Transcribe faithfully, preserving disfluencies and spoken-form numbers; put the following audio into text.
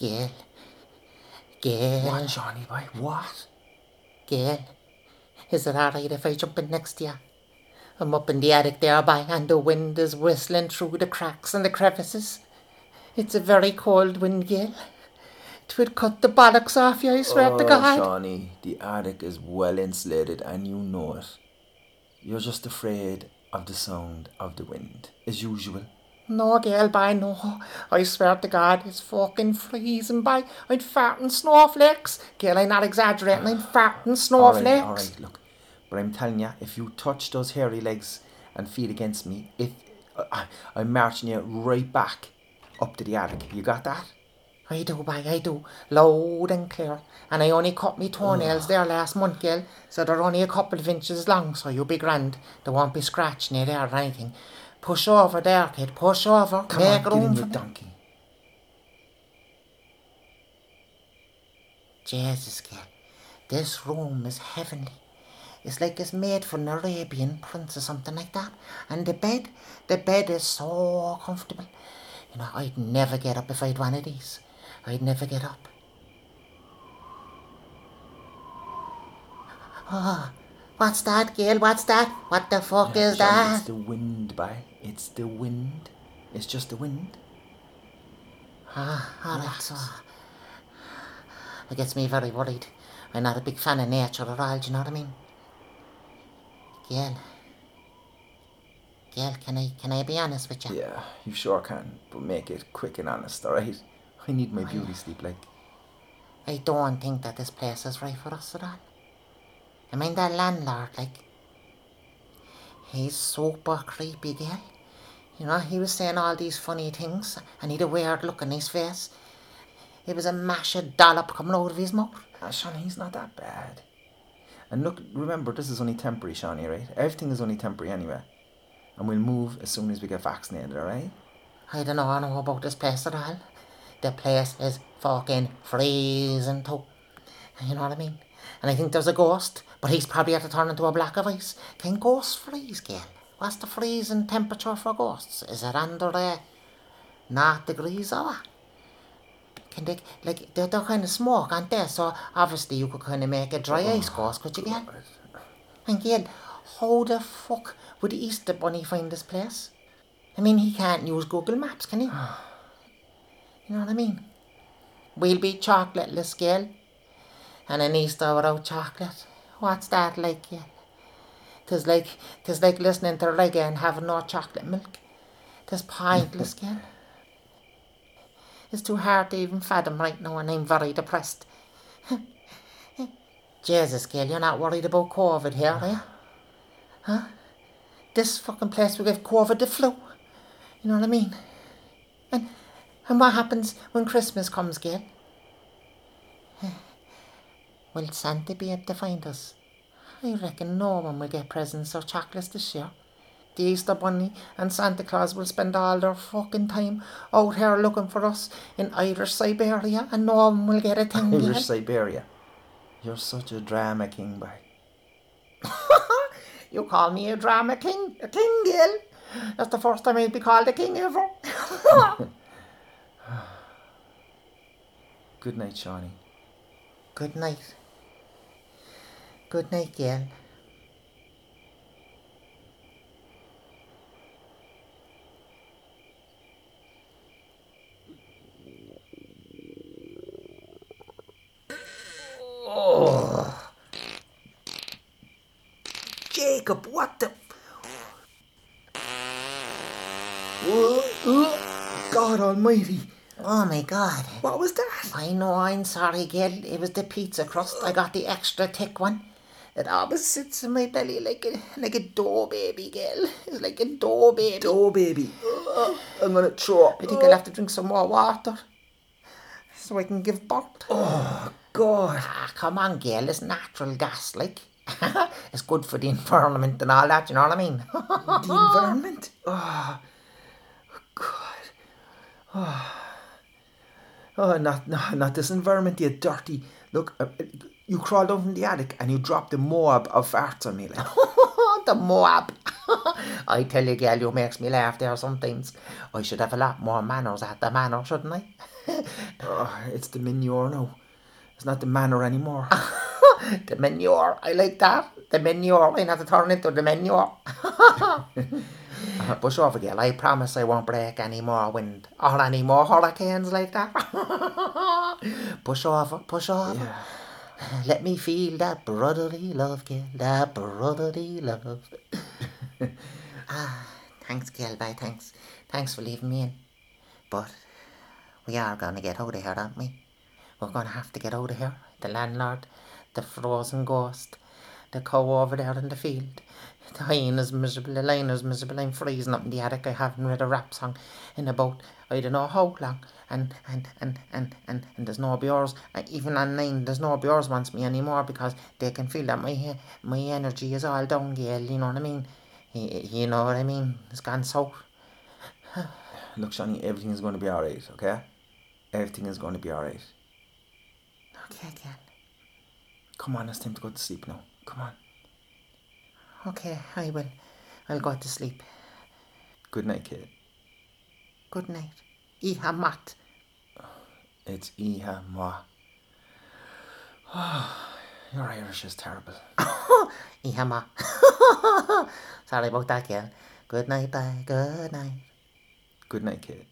Gail. Gail. What, Shawnee, boy? What? Gail, is it alright if I jump in next to you? I'm up in the attic there, by, and the wind is whistling through the cracks and the crevices. It's a very cold wind, Gail. It would cut the bollocks off you, I swear oh, to God. Shawnee, the attic is well insulated and you know it. You're just afraid of the sound of the wind, as usual. No, Gail, by no. I swear to God, it's fucking freezing, by. I'd fart in snowflakes. Gail, I'm not exaggerating, I'd fart in snowflakes. Alright, alright, look. But I'm telling you, if you touch those hairy legs and feet against me, if uh, I'm marching you right back up to the attic. You got that? I do, by, I do. Loud and clear. And I only cut me toenails oh. there last month, Gail, so they're only a couple of inches long, so you'll be grand. There won't be scratching you there or anything. Push over there, kid, push over. Come Make on, room give for me a donkey. Jesus, Gail, this room is heavenly. It's like it's made for an Arabian prince or something like that. And the bed, the bed is so comfortable. You know, I'd never get up if I'd one of these. I'd never get up. Oh, what's that, Gail? What's that? What the fuck yeah, is that? It's the wind, bye. It's the wind. It's just the wind. Ah, alright, so... It gets me very worried. I'm not a big fan of nature at all, do you know what I mean? Gail. Gail, can I, can I be honest with you? Yeah, you sure can, but make it quick and honest, alright? I need my beauty sleep, like. I don't think that this place is right for us at all. I mean, that landlord, like, he's super creepy, Gail. You know, he was saying all these funny things, and he'd a weird look on his face. It was a mashed dollop coming out of his mouth. Ah, Shawnee, he's not that bad. And look, remember, this is only temporary, Shawnee, right? Everything is only temporary anyway. And we'll move as soon as we get vaccinated, alright? I don't know, I know about this place at all. The place is fucking freezing too. You know what I mean? And I think there's a ghost, but he's probably had to turn into a block of ice. Can ghosts freeze, Gail? What's the freezing temperature for ghosts? Is it under uh, naught degrees or what? Can they, like, they're, they're kind of smoke, aren't they? So obviously you could kind of make a dry oh, ice ghost, could you, Gail? And Gail, how the fuck would the Easter Bunny find this place? I mean, he can't use Google Maps, can he? You know what I mean? We'll be chocolateless, Gail. And an Easter without chocolate. What's that like, Gail? Tis like, tis like listening to reggae and having no chocolate milk. Tis pointless, Gail. It's too hard to even fathom right now, and I'm very depressed. Jesus, Gail, you're not worried about COVID here, are you? Huh? This fucking place will give COVID the flu. You know what I mean? And and what happens when Christmas comes, Gail? Will Santa be able to find us? I reckon no one will get presents or chocolates this year. The Easter Bunny and Santa Claus will spend all their fucking time out here looking for us in Irish Siberia, and no one will get a thing. Irish Gail. Siberia. You're such a drama king, boy. You call me a drama king? A king, Gail? That's the first time I'd be called a king ever. Good night, Shawnee. Good night. Good night, Gail. Oh. Jacob, what the... Oh, God almighty. Oh my God. What was that? I know, I'm sorry, Gail. It was the pizza crust. I got the extra thick one. It always sits in my belly like a like a dough baby, Gail. It's like a dough baby. Dough baby. Oh, I'm gonna throw up. I think I'll have to drink some more water so I can give birth. Oh, God. Ah, come on, Gail. It's natural gas, like. It's good for the environment and all that, you know what I mean? The environment? Oh, God. Oh. Oh, not, not, not this environment, you dirty... Look, uh, you crawled down from the attic and you dropped the moab of farts on me, like. The Moab. I tell you, girl, you makes me laugh there sometimes. I should have a lot more manners at the manor, shouldn't I? Oh, it's the manure now. It's not the manor anymore. The manure, I like that. The manure, I have to turn into the manure. Push over, girl. I promise I won't break any more wind or any more hurricanes like that. Push over, push over. Yeah. Let me feel that brotherly love, girl. That brotherly love. Ah, thanks, girl. Bye, thanks. Thanks for leaving me in. But we are going to get out of here, aren't we? We're going to have to get out of here. The landlord, the frozen ghost, the cow over there in the field. The hyena's miserable, the lioner's miserable. I'm freezing up in the attic. I haven't read a rap song in about I don't know how long. And and and and and, and there's no beers. Uh, even online, there's no beers wants me anymore because they can feel that my my energy is all down, girl. You know what I mean? You, you know what I mean? It's gone south. Look, Shani, everything is going to be alright, okay? Everything is going to be alright. Okay, girl. Come on, it's time to go to sleep now. Come on. Okay, I will. I'll go to sleep. Good night, kid. Good night. Iha mat. It's Iha Moi. Your Irish is terrible. Iha ma. Sorry about that, girl. Good night, bye. Good night. Good night, kid.